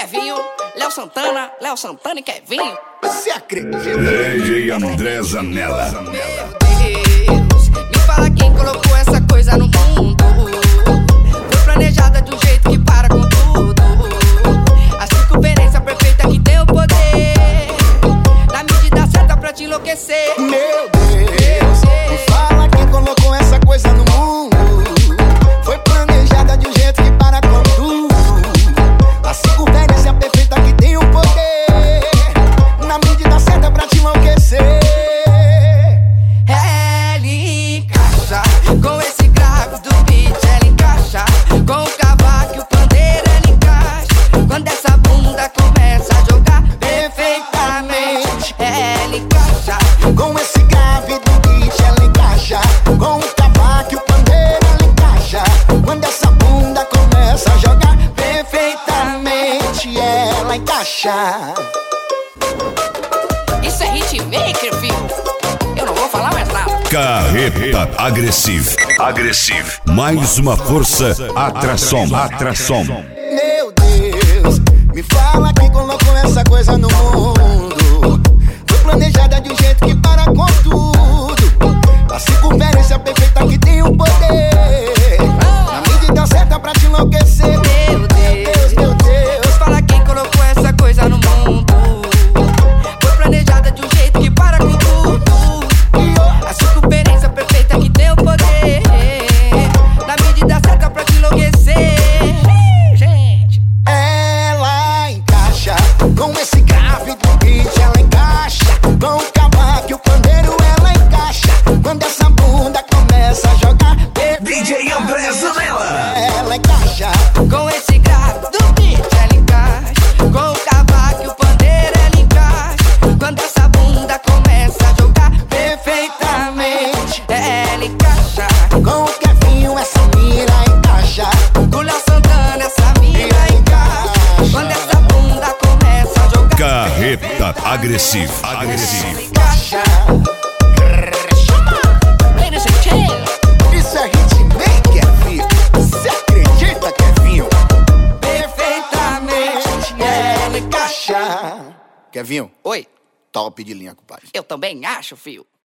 Kevinho, Léo Santana e Kevinho. Você acredita? DJ André Zanella. Meu Deus, me fala quem colocou essa coisa no mundo. Foi planejada de um jeito que para com tudo. A circunferência perfeita que tem o poder, na medida certa pra te enlouquecer. Meu Deus, me fala quem colocou essa coisa no mundo. Foi planejada de um jeito que para com tudo. A circunferência perfeita que tem o poder, na medida certa pra te enlouquecer. Ela encaixa com esse grave do beat, ela encaixa com o cavaco e o pandeiro, ela encaixa quando essa bunda começa a jogar perfeitamente. Ela encaixa Com esse grave do beat ela encaixa, com o cavaco e o pandeiro ela encaixa quando essa bunda começa a jogar perfeitamente. Ela encaixa. Isso é hitmaker, filho. Eu não vou falar mais nada. Carreta Agressive. Mais uma força, atração. Meu Deus, me fala quem colocou essa coisa no mundo. Foi planejada de um jeito que para com tudo. A circunferência perfeita que tem o poder, na medida certa pra te enlouquecer. Meu Deus, meu Deus. fala quem colocou essa coisa no mundo. Foi planejada de um jeito que para com tudo. A circunferência perfeita que tem o poder, na medida certa pra te enlouquecer. Gente, Ela encaixa com esse grave do beat, ela encaixa com o cavaco e o pandeiro, ela encaixa quando essa bunda começa a jogar. DJ André Zanella. Ela encaixa com esse grave do beat, ela encaixa com o cavaco e o pandeiro, ela encaixa quando essa bunda começa a jogar perfeitamente. Ela encaixa com o Kevinho, essa mira encaixa. com o Léo Santana, essa mina encaixa quando essa bunda começa a jogar. Carreta Agressive. Encaixa. Ladies and gentlemen, Isso é hitmaker, filho. Você acredita, Kevinho? perfeitamente ela encaixa. Kevinho, Oi, top de linha, compadre. eu também acho, fio.